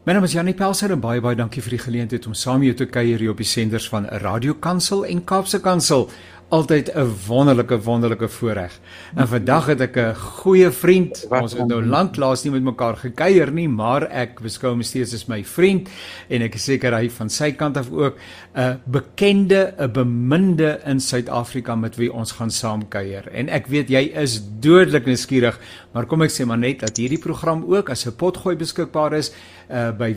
My naam is Janie Pelser en baie dankie vir die geleentheid om saam met jou te kuier hier op die senders van Radio Kansel en Kaapse Kansel. Altyd 'n wonderlike voorreg. En vandag het ek 'n goeie vriend. Ons het nou lanklaas nie met mekaar gekuier nie, maar ek beskou hom steeds as my vriend en ek is seker hy van sy kant af ook 'n bekende, 'n beminde in Suid-Afrika met wie ons gaan saam kuier. En ek weet jy is dodelik nuuskierig, maar kom ek sê maar net dat hierdie program ook as 'n potgooi beskikbaar is by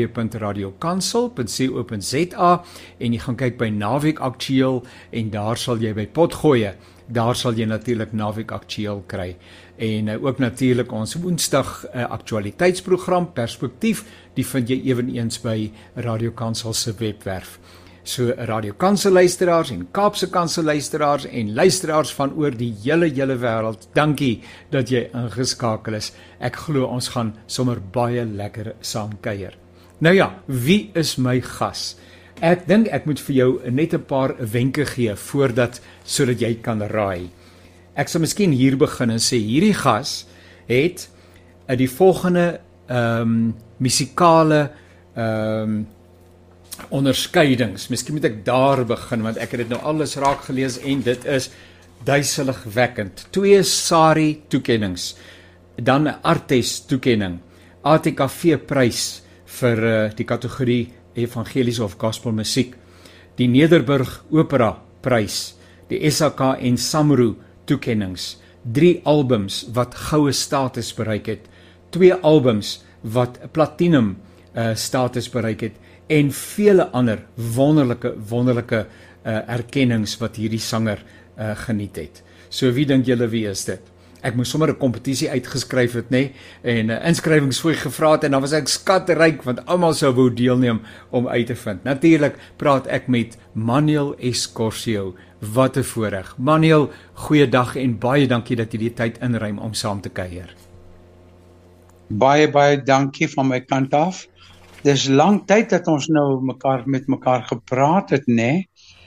www.radiokansel.co.za en jy gaan kyk by Naweek Aktueel en daar sal jy by potgooi, daar sal jy natuurlik Naweek Aktueel kry. En ook natuurlik ons Woensdag aktualiteitsprogram Perspektief, die vind jy eweneens by Radio Kansel se webwerf. So Radio Kansel luisteraars en Kaapse Kansel luisteraars en luisteraars van oor die hele wêreld, dankie dat jy ingeskakel is. Ek glo ons gaan sommer baie lekker saam kuier. Nou ja, wie is my gas? Ek dink ek moet vir jou net 'n paar wenke gee sodat jy kan raai. Ek sal miskien hier begin en sê hierdie gas het die volgende musikale onderskeidings. Miskien moet ek daar begin want ek het dit nou alles raak gelees en dit is duiseligwekkend. 2 SARI toekennings, dan 'n Artes toekenning, ATKV prys vir die kategorie evangeliese of gospel musiek, die Nederburg Opera prys, die SAK en SAMRO toekennings, 3 albums wat goue status bereik het, 2 albums wat platinum status bereik het en vele ander wonderlike erkennings wat hierdie sanger geniet het. So wie dink julle wie is dit? Ek moes sommer 'n kompetisie uitgeskryf het, nê, en inskrywingsfooi gevra het en dan was ek skatryk want almal sou wou deelneem om uit te vind. Natuurlik praat ek met Manuel Escorcio. Wat 'n voorreg. Manuel, goeiedag en baie dankie dat jy die tyd inruim om saam te kuier. Baie dankie van my kant af. Dis lang tyd dat ons nou met mekaar gepraat het, né?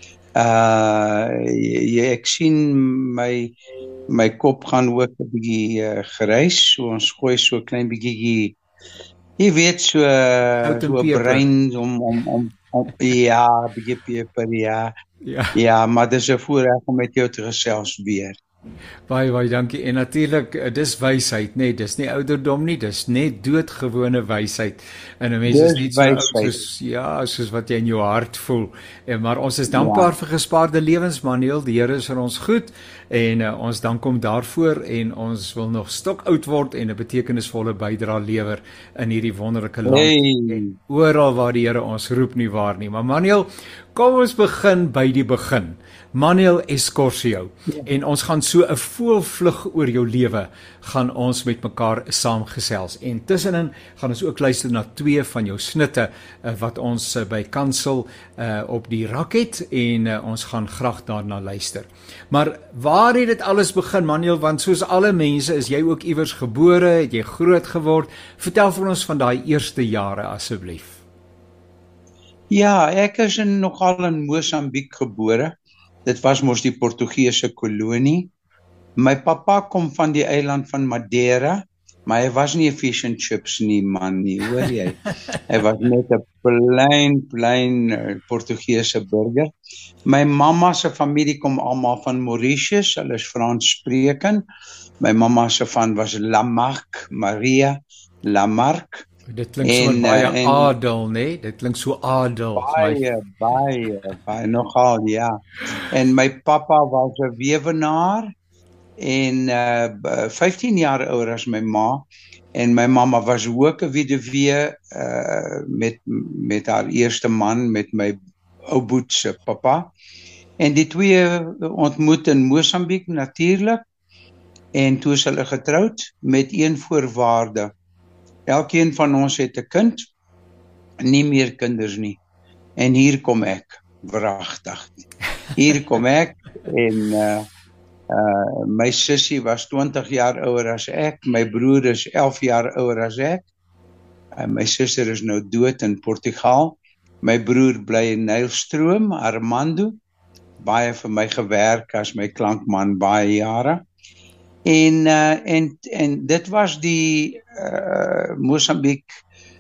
Ek sien my kop gaan ook 'n bietjie gereis, so ons gooi so 'n klein bietjie, jy weet, so brein om ja, bietjie peper, ja, maar dis 'n voorreg om met jou te gesels weer. Baie dankie. En natuurlik, dis wysheid, nee, dis nie ouderdom nie, dis net doodgewone wysheid. En 'n mens is nie so oud soos wat jy in jou hart voel. Maar ons is dankbaar vir gespaarde lewens, Manuel. Die Here is vir ons goed en ons dank hom daarvoor en ons wil nog stokoud word en 'n betekenisvolle bydrae lewer in hierdie wonderlike land. En oral waar die Here ons roep, nie waar nie. Maar Manuel, kom ons begin by die begin. Manuel Escorcio. En ons gaan so 'n voelvlug oor jou lewe gaan ons met mekaar saamgesels. En tussenin gaan ons ook luister na 2 van jou snitte wat ons by Kansel op die rak het en ons gaan graag daarna luister. Maar waar het dit alles begin, Manuel? Want soos alle mense is jy ook iewers gebore, het jy groot geword. Vertel vir ons van daai eerste jare asseblief. Ja, ek is nogal in Mosambiek gebore. Dit was mos die Portugese kolonie. My pappa kom van die eiland van Madeira, maar hy was nie 'n fish and chips nie, man nie, hoor jy. Hy was net 'n plain Portugese burger. My mamma se familie kom almal van Mauritius, hulle is Frans sprekend. My mamma se van was Lamarck, Maria Lamarck. Dit klink so baie adel, nee? Dit klink so adel. Baie, nogal, ja. En my pappa was 'n weewenaar en 15 jaar ouer as my ma. En my mamma was ook 'n weduwee met haar eerste man, met my ou boet se pappa. En die twee ontmoet in Mosambiek natuurlik. En toe is hulle getroud met een voorwaarde. Elkeen van ons het 'n kind, nie meer kinders nie. En hier kom ek, wragtig. Hier kom ek en my sussie was 20 jaar ouer as ek, my broer is 11 jaar ouer as ek. My suster is nou dood in Portugal. My broer bly in Nylstroom, Armando. Baie vir my gewerk as my klankman baie jare. En dit was die Mosambiek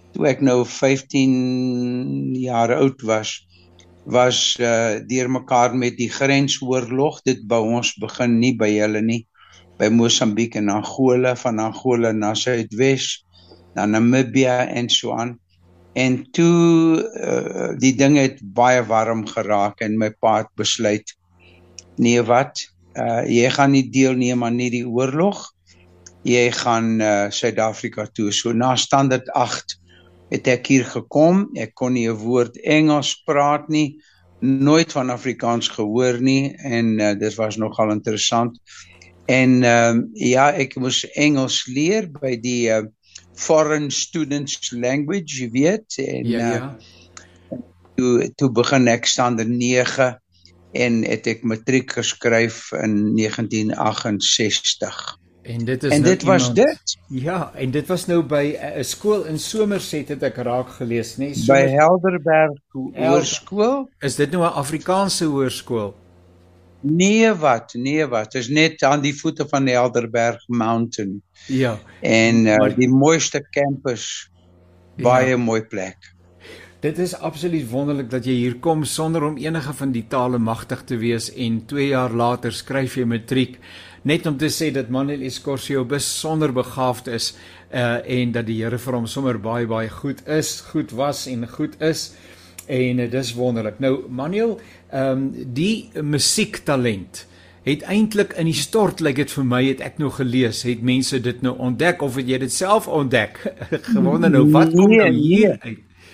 toe ek nou 15 jaar oud was deur mekaar met die grensoorlog. Dit by ons begin nie by hulle nie, by Mosambiek en Angola, van Angola na Suidwes, na Namibia en so aan. En toe die ding het baie warm geraak en my pa het besluit, nee wat, jy gaan nie deelneem aan nie die oorlog, jy gaan Suid-Afrika toe. So na standaard 8 het ek hier gekom, ek kon nie 'n woord Engels praat nie, nooit van Afrikaans gehoor nie, en dit was nogal interessant. En ja, ek moes Engels leer by die Foreign Students Language, jy weet, en toe begin ek standaard 9 en het ek matriek geskryf in 1968. En dit is en nou dit was iemand, dit. Ja, en dit was nou by 'n skool in Somerset het ek raak gelees, né? Nee? By Helderberg Hoërskool. Is dit nou 'n Afrikaanse hoërskool? Nee wat, is net aan die voete van die Helderberg Mountain. Ja. En die mooiste campus, baie mooi plek. Dit is absoluut wonderlik dat jy hier kom sonder om enige van die tale magtig te wees en 2 jaar later skryf jy matriek, net om te sê dat Manuel Escorcio besonder begaafd is en dat die Here vir hom sommer baie goed was en goed is, en dis wonderlik. Nou Manuel, die musiektalent het eintlik in die stort, lyk dit vir my, het ek nou gelees, het mense dit nou ontdek, of het jy dit self ontdek? Gewonder nou, wat kom nou hier uit?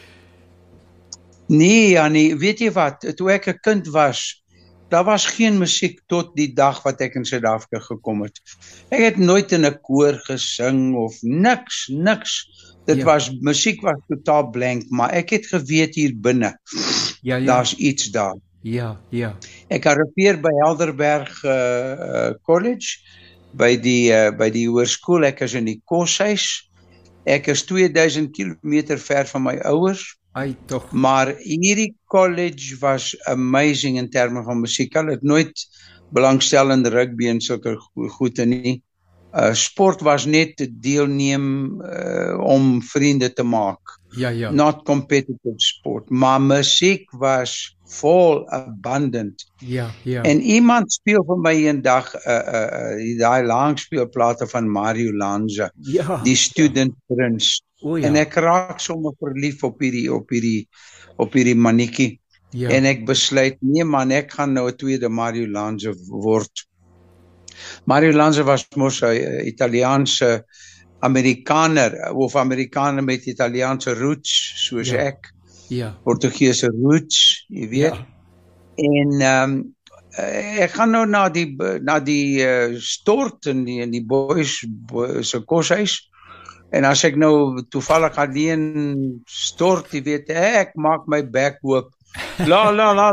Nee, Jannie, weet jy wat, toe ek 'n kind was, daar was geen musiek tot die dag wat ek in Suid-Afrika gekom het. Ek het nooit in 'n koor gesing of niks. Musiek was totaal blank, maar ek het geweet hier binne, daar's iets daar. Ja. Ek arriveer by Helderberg College, by die hoërskool. Ek is in die koshuis. Ek is 2000 kilometer ver van my ouers. Maar hierdie college was amazing in terme van musiek. Hulle het nooit belangstel in rugby en sulke goede nie. Sport was net te deelneem om vriende te maak. Ja. Not competitive sport, maar musiek was vol abundant. Ja. En iemand speel vir my eendag daai langspeelplate van Mario Lanza, die Student Prince. En ek raak sommer verlief op hierdie mannetjie. En ek besluit, nee man, ek gaan nou 'n tweede Mario Lanza word. Mario Lanza was mos 'n Italiaanse Amerikaner, of Amerikaner met Italiaanse roots, soos ek. Portugese roots, jy weet. En ek gaan nou na die stort in die boys se koshuis. En as ek nou toevallig alleen stort, jy weet, ek maak my bek oop. La.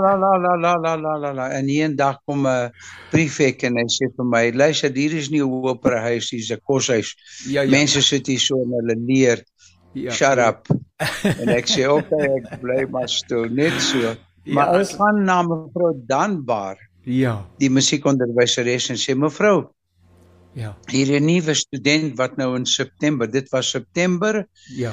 En een dag kom 'n prefek en hy sê vir my, luister, hier is nie 'n operahuis, hier is 'n koshuis. Mense sit hier so en hulle leer. Shut up. En ek sê, okay, ek bly maar stil, net so. Maar ek gaan na mevrou Dunbar, die musiekonderwyseres, en sê, mevrou, hier 'n nuwe student wat nou in September, dit was September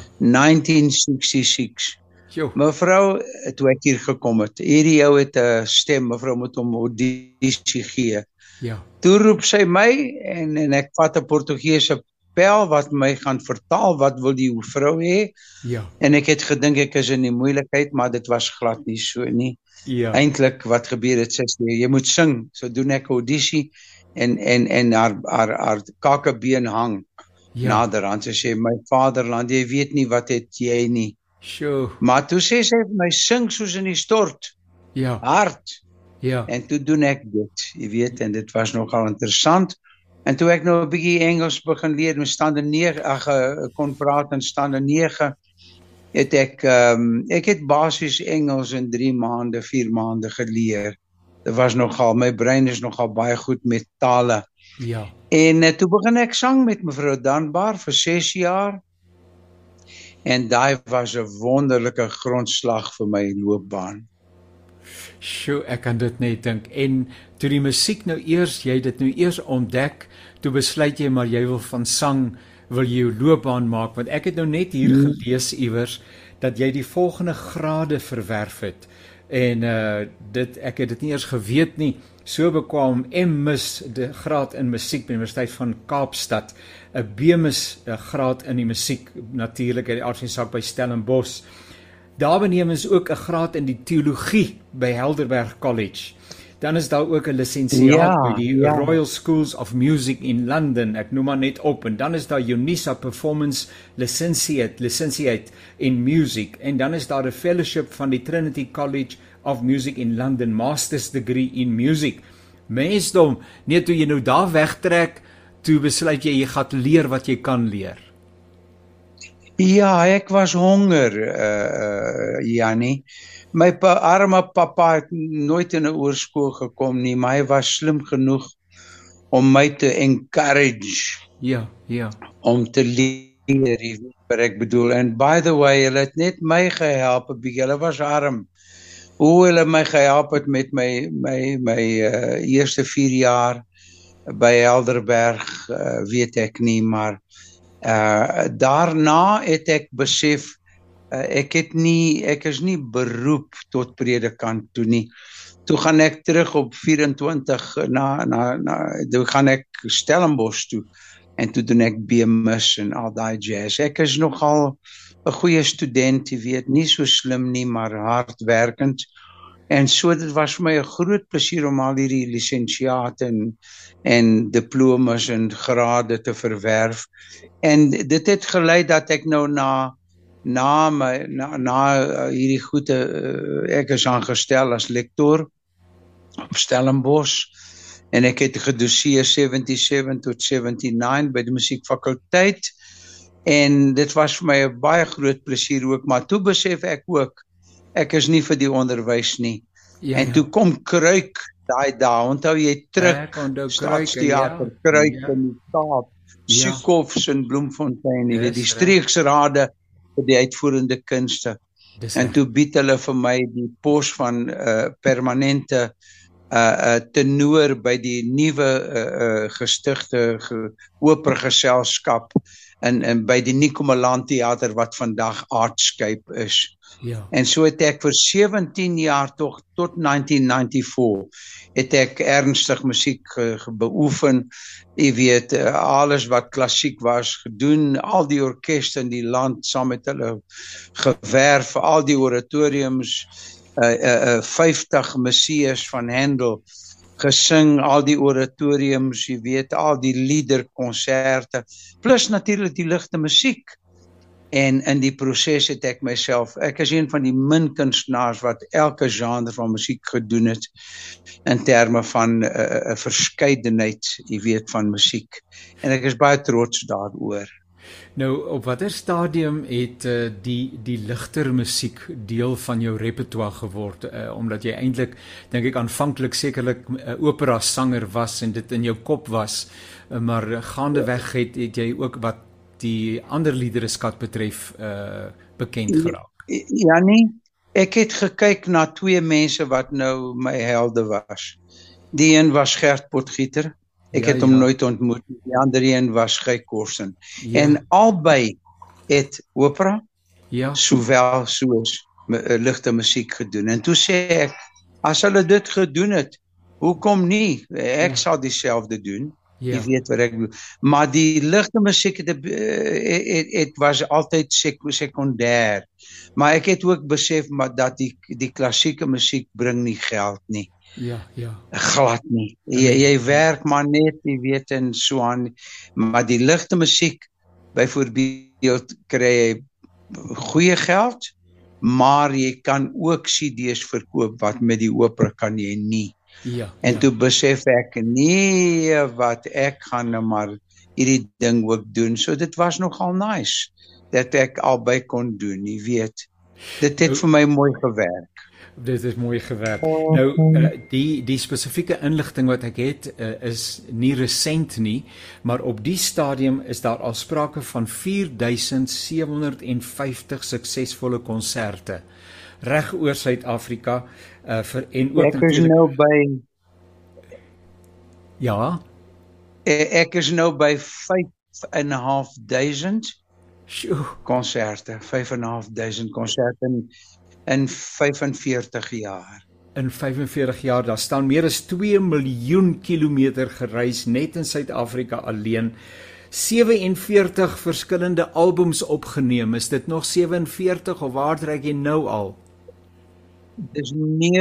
1966. Mevrou, toe ek hier gekom het, hierdie ou het 'n stem, mevrou moet hom audisie gee. Toe roep sy my en ek vat 'n Portugese pel wat my gaan vertaal, wat wil die vrou hê? En ek het gedink ek is in die moeilikheid, maar dit was glad nie so nie. Eintlik wat gebeur het, sy sê, jy moet sing. So doen ek audisie en haar kakebeen hang naderhand. Sy sê, my vaderland, jy weet nie wat het jy nie. Maar toe sê sy vir my, sing soos in die stort. Hard. En toe doen ek dit, jy weet, en dit was nogal interessant. En toe ek nou 'n bietjie Engels begin leer, met standaard 9, kon praat in standaard 9, het ek het basies Engels in 3 maande, 4 maande geleer. Dit was nogal, my brein is nogal baie goed met tale. En toe begin ek sang met mevrou Dunbar vir 6 jaar. En daai was 'n wonderlike grondslag vir my loopbaan. Ek kan dit net dink. En toe die musiek nou eers, jy dit nou eers ontdek, toe besluit jy maar jy wil van sang wil jy jou loopbaan maak? Want ek het nou net hier gelees iewers dat jy die volgende grade verwerf het. En ek het dit nie eers geweet nie. So bekwam M.Mus die graad in musiek by die Universiteit van Kaapstad, 'n B.Mus graad in die musiek natuurlik uit die aard van die saak by Stellenbosch. Daarbenewens ook 'n graad in die teologie by Helderberg College. Dan is daar ook 'n lisensiaat by die Royal Schools of Music in London, ek noem maar net op, en dan is daar UNISA Performance Licentiate in Music, en dan is daar 'n fellowship van die Trinity College of Music in London, Master's Degree in Music. Mensdom, net toe jy nou daar wegtrek, toe besluit jy gaan leer wat jy kan leer. Ja, ek was honger, Jannie. My arme papa het nooit in 'n oorskool gekom nie, maar hy was slim genoeg om my te encourage. Ja. Om te leer, jy weet wat ek bedoel. And by the way, hulle het net my gehelp, 'n bietjie. Hulle was arm. Hoe hulle my gehelp het met my eerste 4 jaar by Helderberg, weet ek nie, maar daarna het ek besef ek is nie beroep tot predikant toe nie. Toe gaan ek terug op 24 toe gaan ek Stellenbosch toe en toe doen ek B.Mus en al daai jazz. Ek is nogal 'n goeie student, jy weet, nie so slim nie, maar hardwerkend. En so dit was vir my 'n groot plesier om al hierdie lisensiate en diplomas en grade te verwerf. En dit het gelei dat ek nou na hierdie goede ek is aangestel as lektor op Stellenbosch en ek het gedoseer 77 tot 79 by die musiekfakulteit en dit was vir my 'n baie groot plesier ook, maar toe besef ek ook ek is nie vir die onderwys nie. En toe kom Kruik daai dae, onthou jy terug Staatsteater Kruik in die Kaap, Sukovs in Bloemfontein, jy weet die streeksrade vir die uitvoerende kunste. En toe bied hulle vir my die pos van permanente tenor by die nuwe gestigte operageselskap en by die Nikomeland Theater wat vandag Artscape is. En so het ek vir 17 jaar tot 1994 het ek ernstig musiek beoefen, jy weet, alles wat klassiek was gedoen, al die orkeste in die land saam met hulle gewerf, al die oratoriums, 50 Messias van Handel gesing, al die oratoriums, jy weet, al die liederkonserte, plus natuurlik die ligte musiek. En in die proses het ek myself, ek is een van die min kunstenaars wat elke genre van musiek gedoen het in terme van 'n verskeidenheid, jy weet, van musiek. En ek is baie trots daaroor. Nou, op watter stadium het die ligter musiek deel van jou repertoire geword? Omdat jy eintlik, dink ek, aanvanklik sekerlik opera sanger was en dit in jou kop was, maar gaandeweg het jy ook wat die ander liedereskat betref bekend geraak. Jannie, ek het gekyk na 2 mense wat nou my helde was. Die een was Gert Potgieter. Ek het hom nooit ontmoet. Die ander een was Guy Korsen. En albei het opera, sowel soos ligte musiek gedoen. En toe sê ek, as hulle dit gedoen het, hoekom nie? Ek sal dieselfde doen. Jy weet wat ek bedoel. Maar die ligte musiek het was altyd sekondêr. Maar ek het ook besef dat die klassieke musiek bring nie geld nie. Glad nie. Jy werk maar net, jy weet, en so aan. Maar die ligte musiek, byvoorbeeld, kry jy goeie geld, maar jy kan ook CD's verkoop wat met die opera kan jy nie. En toe besef ek, nee, wat ek gaan nou maar hierdie ding ook doen. So dit was nogal nice, dat ek albei kon doen, jy weet. Dit het vir my mooi gewerk. Dit is mooi gewerk. Nou, die spesifieke inligting wat ek het, is nie resent nie, maar op die stadium is daar al sprake van 4750 suksesvolle konserte reg oor Suid-Afrika, en ook ek is nou by ek is nou by 5.500 Sjoe, konserte, 5.500 konserte in 45 jaar. in 45 jaar, daar staan meer as 2 miljoen kilometer gereis net in Suid-Afrika alleen. 47 verskillende albums opgeneem. Is dit nog 47 of waar trek jy nou al? Dis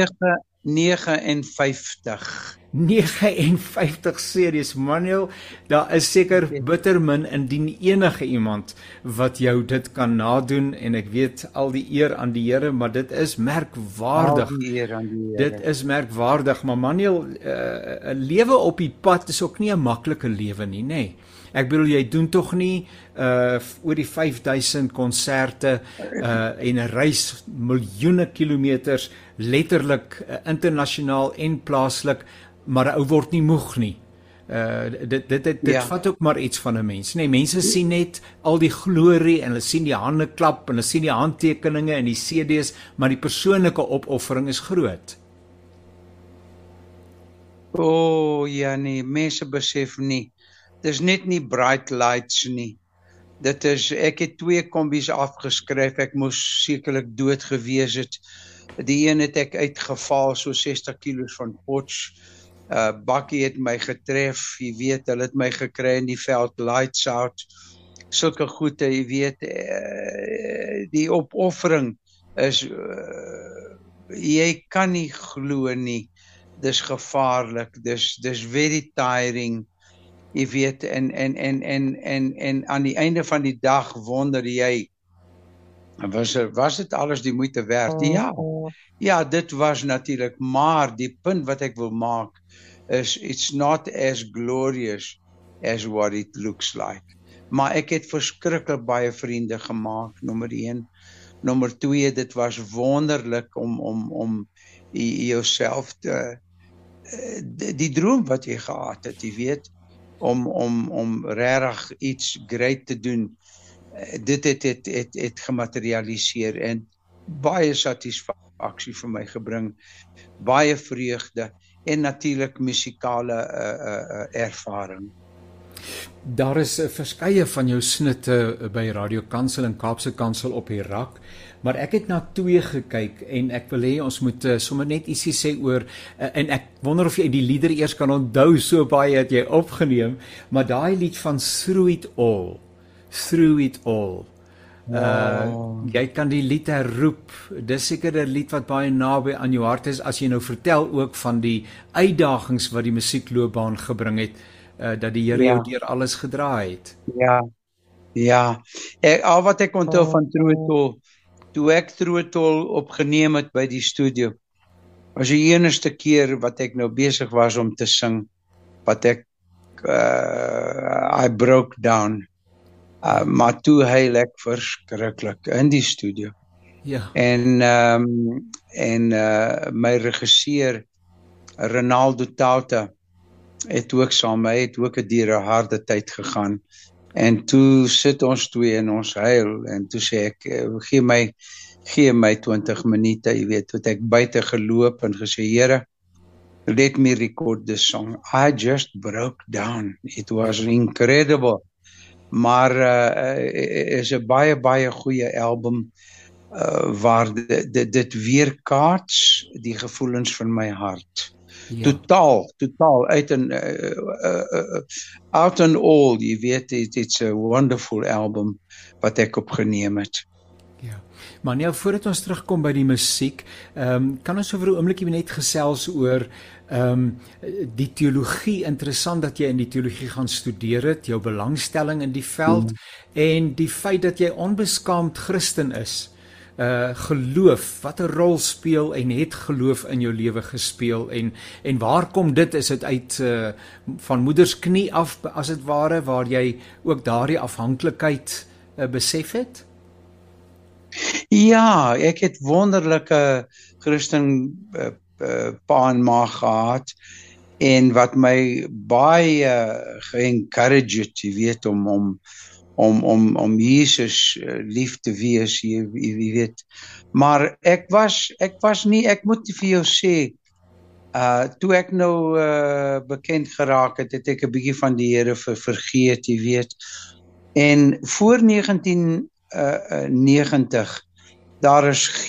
59. 59 series, Manuel, daar is seker bitter min indien enige iemand wat jou dit kan nadoen, en ek weet al die eer aan die Here, maar dit is merkwaardig. Al die eer aan die Here. Dit is merkwaardig, maar Manuel, 'n lewe op die pad is ook nie 'n maklike lewe nie, nê? Ek bedoel, jy doen tog nie oor die 5000 konserte en 'n reis miljoene kilometers, letterlik internasionaal en plaaslik, maar 'n ou word nie moeg nie. Dit Ja. vat ook maar iets van 'n mens. Nee, mense sien net al die glorie en hulle sien die hande klap en hulle sien die handtekeninge en die CD's, maar die persoonlike opoffering is groot. Ja nee, mense besef nie. Dis net nie bright lights nie. Dit is, ek het 2 kombies afgeskryf, ek moes sekerlik dood gewees het. Die een het ek uitgeval, so 60 kilos van Potch. Bakkie het my getref, jy weet, hulle het my gekry in die veld, lights out. Sulke goede, jy weet, die opoffering is, jy kan nie glo nie. Dis gevaarlik, dis very tiring. Jy weet, en aan die einde van die dag wonder jy, was dit alles die moeite werd? Ja, dit was natuurlik, maar die punt wat ek wil maak is, it's not as glorious as what it looks like. Maar ek het verskriklik baie vriende gemaak, nommer 1. Nommer 2, dit was wonderlik om jouself te, die droom wat jy gehad het, jy weet, om regtig iets great te doen, dit het gematerialiseer en baie satisfaksie vir my gebring, baie vreugde en natuurlik musikale ervaring. Daar is verskeie van jou snitte by Radio Kansel en Kaapse Kansel op die rak, maar ek het na 2 gekyk en ek wil hê ons moet sommer net ietsie sê oor, en ek wonder of jy die lieder eers kan onthou, so baie het jy opgeneem, maar daai lied van Through It All, jy kan die lied herroep, dis seker 'n lied wat baie naby aan jou hart is, as jy nou vertel ook van die uitdagings wat die musiekloopbaan gebring het, dat die Here jou deur alles gedraai het. Ja. Al wat ek onthou van Through It All, toe ek Through It All opgeneem het by die studio, was die enigste keer wat ek nou besig was om te sing, wat ek I broke down, maar toe huil ek verskriklik in die studio. Ja. En my regisseur Ronaldo Tauta het ook saam met my, het ook deur 'n harde tyd gegaan. En toe sit ons 2 en ons huil, en toe sê ek, gee my 20 minute, jy weet, het ek buite geloop en gesê, Here, let me record this song. I just broke down. It was incredible. Maar is 'n baie goeie album, waar dit weerkaats die gevoelens van my hart. Ja. Totaal, out and all, jy weet, it's a wonderful album wat ek opgeneem het. Ja, maar nou voordat ons terugkom by die musiek, kan ons oor 'n oombliekie net gesels oor die teologie. Interessant dat jy in die teologie gaan studeer het, jou belangstelling in die veld, en die feit dat jy onbeskaamd Christen is. Geloof, wat 'n rol speel en het geloof in jou lewe gespeel, en waar kom dit? Is dit uit van moeders knie af, as dit ware, waar jy ook daardie afhanklikheid besef het? Ja, ek het wonderlike Christen pa en ma gehad, en wat my baie ge-encourage het, jy weet, om Jesus lief te wees, jy weet. Maar ek was nie, ek moet vir jou sê, toe ek nou bekend geraak het, het ek 'n bietjie van die Here vergeet, jy weet. En voor 1990, daar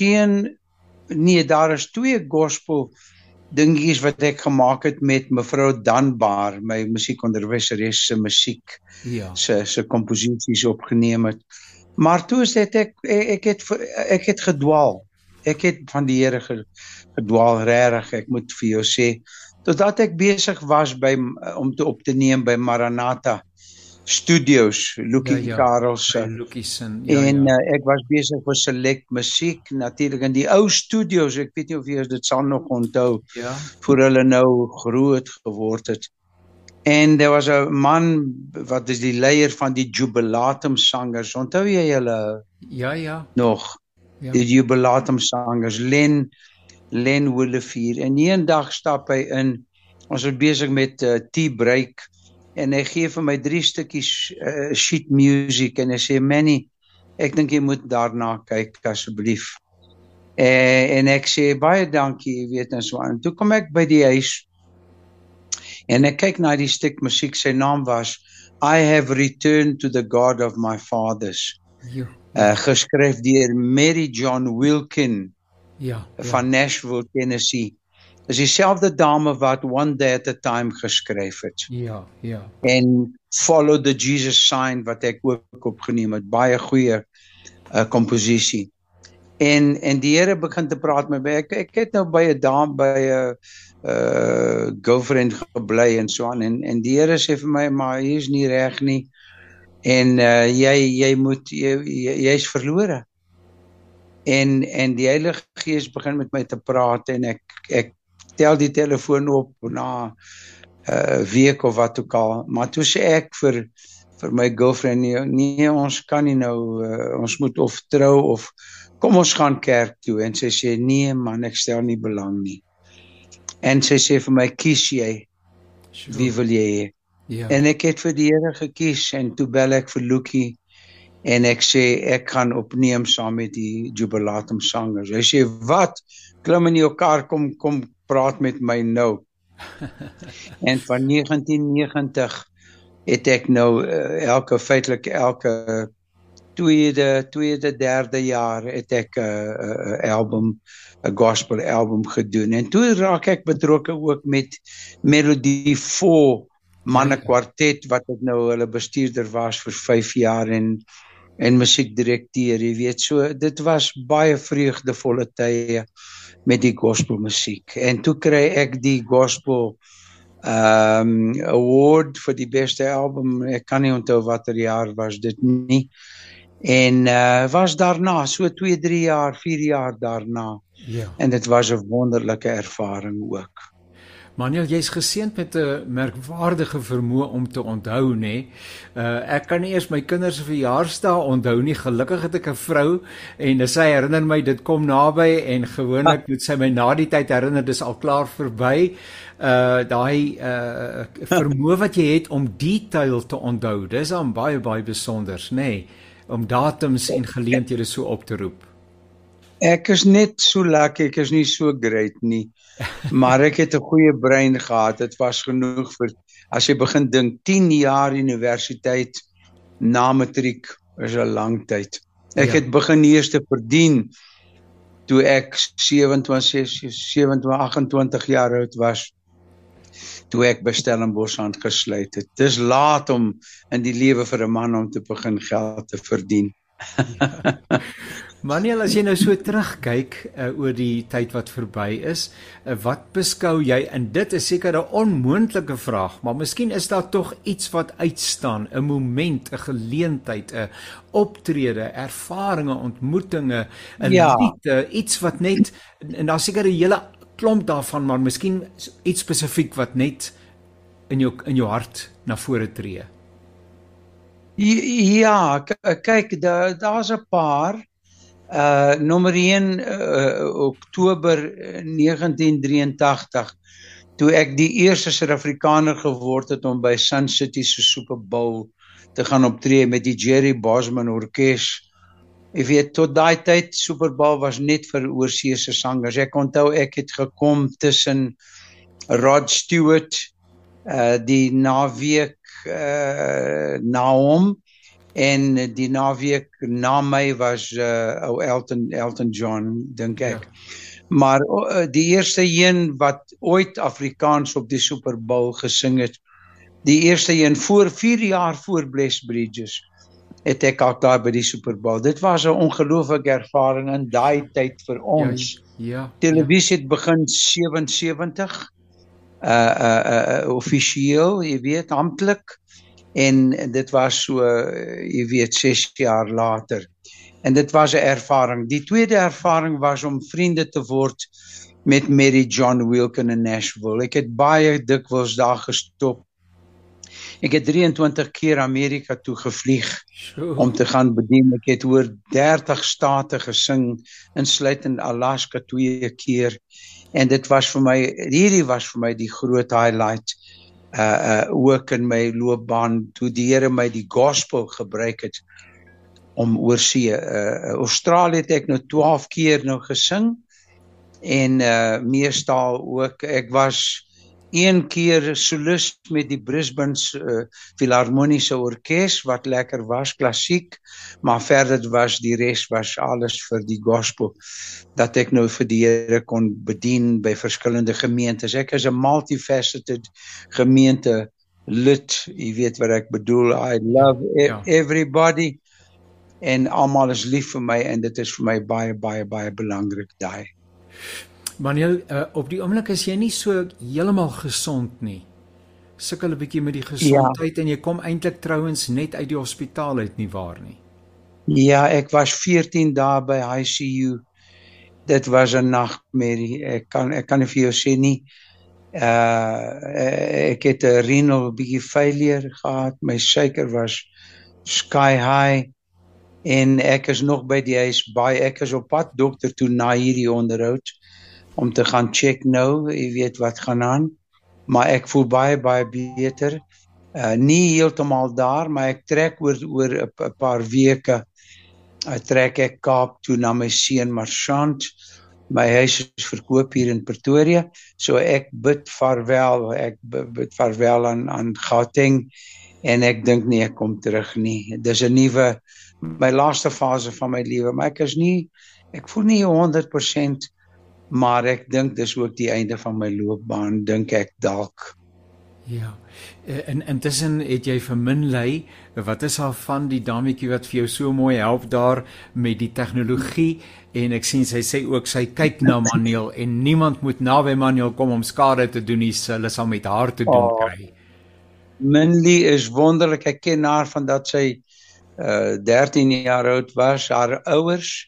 is 2 gospel dingetjies wat ek gemaak het met mevrou Danbar, my musiekonderwyseres se musiek, se komposisies opgeneem het. Maar toe is dit ek het gedwaal. Ek het van die Here gedwaal regtig, ek moet vir jou sê, totdat ek besig was om op te neem by Maranatha Studios, Lukie Karels en ek was besig vir Select Musiek, natuurlik in die ou studios, ek weet nie of jy dit sal nog onthou, voor hulle nou groot geword het. En daar was 'n man wat is die leier van die Jubilatum sangers, onthou jy hulle? Nog. Die Jubilatum sangers, Len Willefeer, en eendag stap hy in, ons was besig met tea break, en hy gee vir my 3 stukkies sheet music, en hy sê, Manny, ek dink jy moet daarna kyk, asseblief. En ek sê, baie dankie, jy weet, en so aan. Toe kom ek by die huis, en ek kyk na die stuk musiek, sy naam was, I Have Returned to the God of My Fathers. Geskryf deur Mary John Wilkin, van Nashville, Tennessee. Is dieselfde dame wat One Day at a Time geskryf het. En Follow the Jesus Sign, wat ek ook opgeneem het, baie goeie komposisie. En die Here begin te praat met my, ek het nou by 'n dame, by 'n girlfriend gebly en so aan, en die Here sê vir my, maar hier is nie reg nie, en jy's verlore. En die Heilige Gees begin met my te praat, en ek tel die telefoon op na 'n week of wat ook al, maar toe sê ek vir my girlfriend, nee, ons kan nie nou, ons moet of trou, of kom ons gaan kerk toe, en sy sê, nee man, ek stel nie belang nie. En sy sê vir my, kies jy, wie wil jy hê? En ek het vir die Here gekies, en toe bel ek vir Lukie, en ek sê, ek gaan opneem saam met die Jubilatum sangers. Hy sê, wat? Klim in jou kar, kom praat met my nou. En van 1990 het ek nou feitlik elke tweede, derde jaar het ek 'n gospel album gedoen. En toe raak ek betrokke ook met Melodie 4 manne kwartet, wat ek nou hulle bestuurder was vir 5 jaar, en musiekdirekteur, jy weet, so dit was baie vreugdevolle tye met die gospelmusiek. En toe kry ek die gospel award vir die beste album, ek kan nie onthou watter jaar was dit nie, en was daarna, so 2, 3 jaar, 4 jaar daarna, en dit was 'n wonderlike ervaring ook. Manuel, jy's geseënd met 'n merkwaardige vermoë om te onthou, nê? Ek kan nie eers my kinders se verjaarsdae onthou nie. Gelukkig het ek 'n vrou, en sy herinner my, dit kom naby, en gewoonlik moet sy my na die tyd herinner, dis al klaar verby. Daai vermoë wat jy het om detail te onthou, dis dan baie besonders, nê? Om datums en geleenthede so op te roep. Ek is net so lekker, ek is nie so great nie, maar ek het 'n goeie brein gehad, dit was genoeg vir, as jy begin dink, 10 jaar universiteit na matriek is 'n lang tyd. Ek het begin eers te verdien toe ek 28 jaar oud was, toe ek by Stellenbosch gesluit het. Dis laat om in die lewe vir 'n man om te begin geld te verdien. Manuel, as jy nou so terugkyk oor die tyd wat verby is, wat beskou jy, en dit is seker 'n onmoontlike vraag, maar miskien is daar tog iets wat uitstaan, 'n moment, 'n geleentheid, 'n optrede, ervarings, ontmoetinge, 'n lied, iets wat net, en daar seker 'n hele klomp daarvan, maar miskien iets spesifiek wat net in jou hart na vore tree. Ja, kyk, daar's 'n paar. Nommer 1, Oktober 1983, toe ek die eerste Suid-Afrikaner geword het om by Sun City se Super Bowl te gaan optree met die Jerry Bosman Orkees. Ek weet, tot daai tyd, Super Bowl was net vir oorseese sangers. Ek onthou, ek het gekom tussen Rod Stewart, die naweek na hom, en die naweek na my was ou Elton John, dink ek. Maar die eerste een wat ooit Afrikaans op die Super Bowl gesing het, die eerste een 4 jaar voor Bless Bridges, het ek al daar by die Super Bowl. Dit was 'n ongelooflike ervaring in daai tyd vir ons. Televisie het begin 77, offisieel, jy weet, amptelik, en dit was so, jy weet, 6 jaar later. En dit was 'n ervaring. Die tweede ervaring was om vriende te word met Mary John Wilkin in Nashville. Ek het baie dikwels daar gestop. Ek het 23 keer Amerika toe gevlieg om te gaan bedien. Ek het oor 30 state gesing, insluitend Alaska 2 keer. En dit was vir my, hierdie was vir my die groot highlight, ook in my loopbaan, toe die Here my die gospel gebruik het om oorsee. Australië het ek nou 12 keer nou gesing, en meestal ook, ek was 1 keer solist met die Brisbane Philharmoniese Orkes, wat lekker was, klassiek, maar verder was die res was alles vir die gospel, dat ek nou vir die Here kon bedien by verskillende gemeentes. Ek is 'n multifaceted gemeente lid, jy weet wat ek bedoel. I love everybody, en almal is lief vir my, en dit is vir my baie, baie, baie belangrik daai. Manuel, op die oomblik is jy nie so heeltemal gesond nie. Sukkel 'n bietjie met die gesondheid, en jy kom eintlik trouens net uit die hospitaal uit, nie waar nie? Ja, ek was 14 dae by ICU. Dit was 'n nagmerrie. Ek kan nie vir jou sê nie. Ek het 'n renal bietjie failure gehad. My suiker was sky high, en ek is nog by die huis ek is op pad dokter toe na hierdie onderhoud om te gaan check nou, jy weet wat gaan aan, maar ek voel baie, baie beter. Nie heeltemal daar, maar ek trek oor 'n paar weke, trek ek Kaap toe na my seun Marchant. My huis is verkoop hier in Pretoria, so ek bid vaarwel aan Gauteng, en ek dink nie ek kom terug nie. Dis 'n nuwe, my laaste fase van my lewe, maar ek voel nie 100%, maar ek dink dis ook die einde van my loopbaan, dink ek dalk. Ja, en intussen het jy vir Minley, wat is haar van die dametjie wat vir jou so mooi help daar met die tegnologie, en ek sien sy sê ook, sy kyk na Manuel, en niemand moet naby Manuel kom om skade te doen nie, hulle sal met haar te doen kry. Minley is wonderlik, ek ken haar van dat sy 13 jaar oud was. Haar ouers,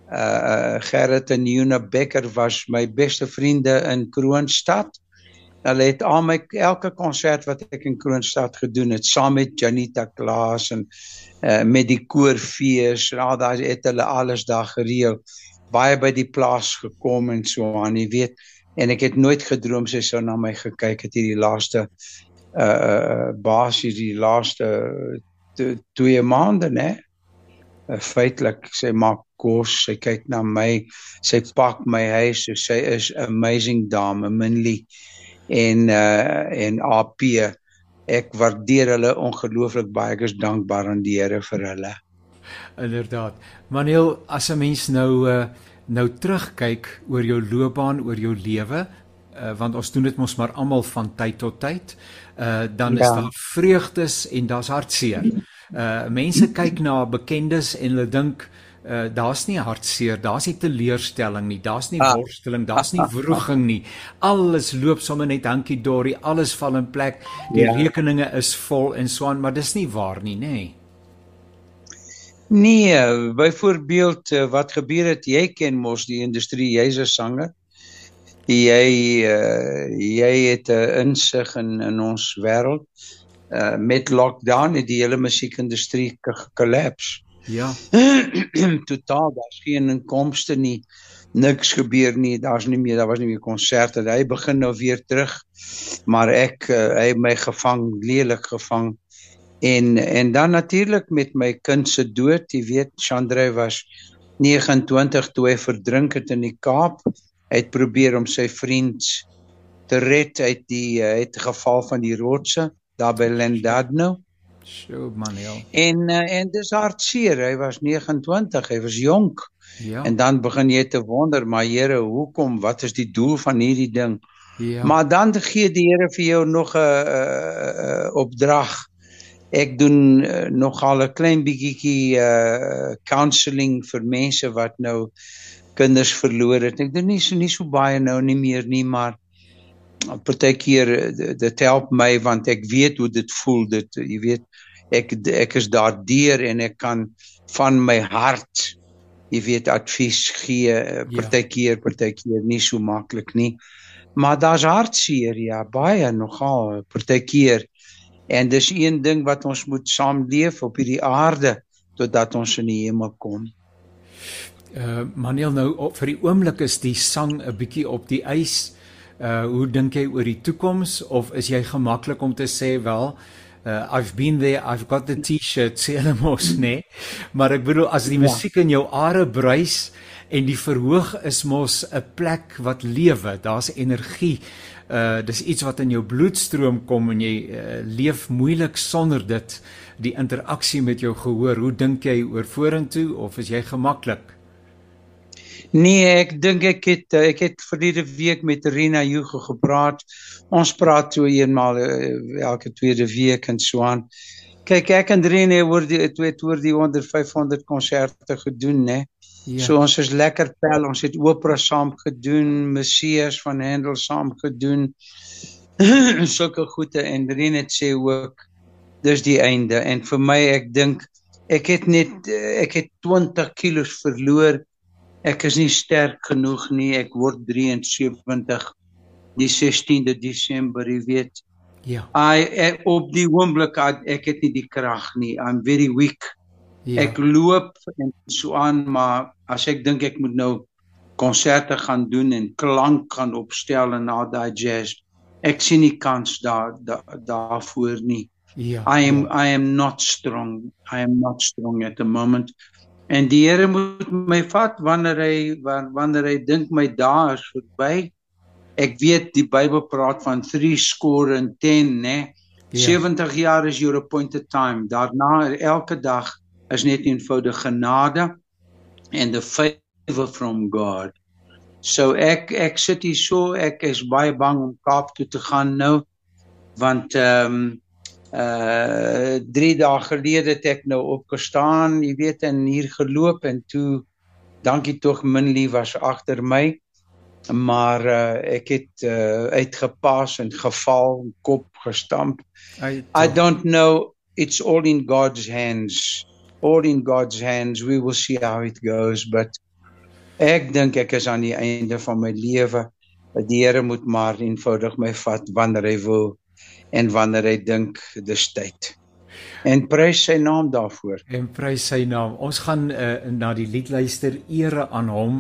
Gerrit en Una Becker, was my beste vriende in Kroonstad. Hulle het elke konsert wat ek in Kroonstad gedoen het, saam met Janita Klaas en met die koorfees, en daar het hulle alles daar gereël, baie by die plaas gekom en so aan, jy weet, en ek het nooit gedroom sy sou na my gekyk het hierdie laaste basis, die laaste 2 maande, né? Feitelik, sy maak kos, sy kyk na my, sy pak my huis, so sy is amazing dame, Minley, en AP, ek waardeer hulle ongelooflik baie, ek is dankbaar aan die Here vir hulle. Inderdaad. Manuel, as 'n mens nou terugkyk oor jou loopbaan, oor jou lewe, want ons doen dit mos maar almal van tyd tot tyd, dan is daar vreugdes en daar's hartseer. Mense kyk na bekendes en hulle dink, daar's nie hartseer, daar's nie teleurstelling nie, daar's nie worsteling, daar's nie wroging nie. Alles loop sommer net hankie-dorie, alles val in plek, die rekeninge is vol en so aan, maar dis nie waar nie, nê? Nee, byvoorbeeld, wat gebeur het, jy ken mos die industrie, jy's 'n sanger, jy het 'n insig in ons wêreld. Met lockdown het die hele musiekindustrie gekollaps. Ja. Totaal, daar's geen inkomste nie, niks gebeur nie, daar was nie meer konserte. Hy begin nou weer terug, maar hy het my lelik gevang. En dan natuurlik met my kind se dood, jy weet, Chandra was 29 toe hy verdrink het in die Kaap. Hy het probeer om sy vriend te red uit die geval van die rotse, daar by Llandudno. Sjoe, Manuel. En dis hartseer, hy was 29, hy was jonk. Ja. En dan begin jy te wonder, maar Here, hoekom, wat is die doel van hierdie ding? Ja. Maar dan gee die Here vir jou nog 'n opdrag. Ek doen nogal 'n klein bietjie counselling vir mense wat nou kinders verloor het. Ek doen nie so baie nou nie meer nie, maar partykeer dit help my want ek weet hoe dit voel. Jy weet, ek is daardeur en ek kan van my hart, jy weet, advies gee. Partykeer nie so maklik nie. Maar daar's hartseer, ja, baie nogal partykeer. En dis een ding wat ons moet saamleef op hierdie aarde totdat ons in die hemel kom. Manuel, nou vir die oomblik is die sang 'n bietjie op die ys. Hoe dink jy oor die toekoms, of is jy gemaklik om te sê wel, I've been there, I've got the t-shirt, sê hulle mos, nee. Maar ek bedoel, as die musiek in jou are bruis en die verhoog is mos 'n plek wat lewe, daar's energie. Dis iets wat in jou bloedstroom kom en jy leef moeilik sonder dit, die interaksie met jou gehoor. Hoe dink jy oor vorentoe, of is jy gemaklik? Nee, ek dink ek het verlede week met Rina Hugo gepraat. Ons praat so eenmaal elke tweede week en so aan. Kyk, ek en Rina het oor die 500 konserte gedoen, né? Ja. So ons is lekker pel, ons het opera saam gedoen, Messias van Handel saam gedoen, sulke goede, en Rina het sê ook, dis die einde. En vir my, ek dink, ek het 20 kilos verloor. Ek is nie sterk genoeg nie, ek word 73, die 16de Desember, jy weet. Ja. Op die oomblik, ek het nie die krag nie, I'm very weak. Ja. Ek loop en so aan, maar as ek dink ek moet nou konserte gaan doen en klank gaan opstel en al daai jazz, ek sien nie kans daarvoor nie. Ja. I am not strong at the moment. En die Here moet my vat wanneer hy dink my dae is verby. Ek weet die Bybel praat van 70, né? 70 jaar is your appointed time. Daarna elke dag is net eenvoudig genade and the favor from God. So ek sit hier so, ek is baie bang om Kaap toe te gaan nou, want 3 dae gelede het ek nou opgestaan, jy weet, en hier geloop, en toe, dankie tog, Minlie was agter my, maar ek het uitgepas en geval, kop gestamp. I don't know, it's all in God's hands. All in God's hands. We will see how it goes, but ek dink ek is aan die einde van my lewe. Die Here moet maar eenvoudig my vat wanneer hy wil en wanneer hy dink dis tyd. En prys sy naam daarvoor. En prys sy naam. Ons gaan na die lied luister, Ere aan hom.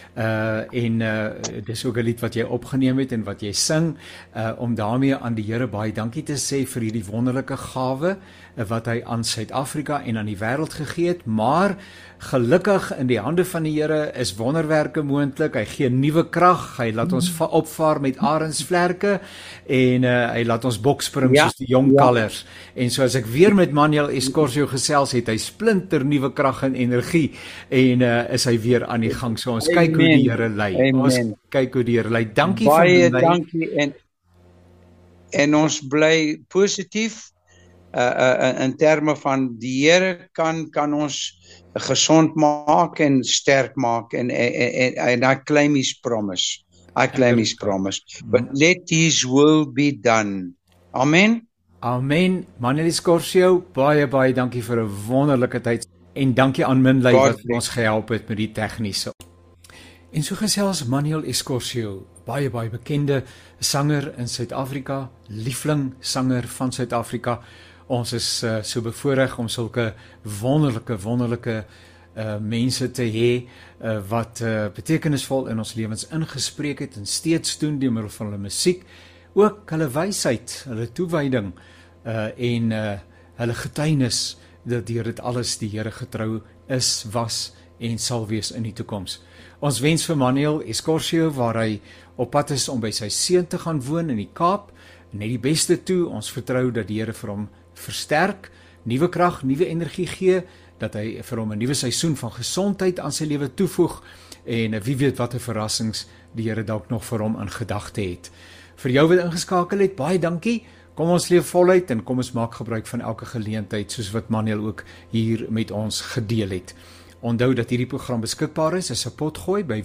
Dis ook 'n lied wat jy opgeneem het en wat jy sing, om daarmee aan die Here baie dankie te sê vir hierdie wonderlike gawe wat hy aan Suid-Afrika en aan die wêreld gegee het, maar gelukkig in die hande van die Here is wonderwerke moontlik. Hy gee nuwe krag, hy laat ons opvaar met arensvlerke en hy laat ons bokspring soos die jong kalvers. En so as ek weer met Manuel Escorcio gesels, het hy splinter nuwe krag en energie en is hy weer aan die gang. So ons kyk hoe die Here lei. Ons kyk hoe die Here lei. Dankie baie dankie, en ons bly positief in terme van die Here kan ons gesond maak en sterk maak, and I claim his promise. But let his will be done. Amen. Amen. Manuel Escorcio, baie dankie vir 'n wonderlike tyd, en dankie aan Minley wat ons gehelp het met die tegniese. En so gesels Manuel Escorcio, baie bekende sanger in Suid-Afrika, liefling sanger van Suid-Afrika. Ons is so bevoorreg om sulke wonderlike mense te hê wat betekenisvol in ons lewens ingespreek het en steeds doen deur middel van hulle musiek, ook hulle wysheid, hulle toewyding en hulle getuienis dat deur dit alles die Here getrou is, was en sal wees in die toekoms. Ons wens vir Manuel Escorcio, waar hy op pad is om by sy seun te gaan woon in die Kaap, net die beste toe. Ons vertrou dat die Here vir hom versterk, nuwe krag, nuwe energie gee, dat hy vir hom 'n nuwe seisoen van gesondheid aan sy lewe toevoeg en wie weet watter verrassings die Here dalk nog vir hom in gedagte het. Vir jou wat ingeskakel het, baie dankie. Kom ons leef voluit en kom ons maak gebruik van elke geleentheid soos wat Manuel ook hier met ons gedeel het. Onthou dat hierdie program beskikbaar is as 'n potgooi by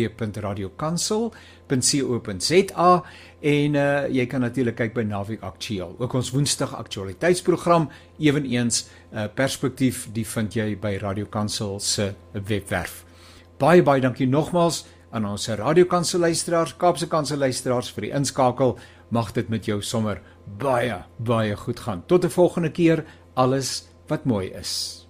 www.radiokansel.co.za en jy kan natuurlik kyk by Naweek Aktueel. Ook ons Woensdag aktualiteitsprogram, eweneens perspektief, die vind jy by Radio Kansel se webwerf. Baie dankie nogmaals aan ons Radio Kansel luisteraars, Kaapse Kansel luisteraars vir die inskakel. Mag dit met jou sommer baie goed gaan. Tot 'n volgende keer, alles wat mooi is.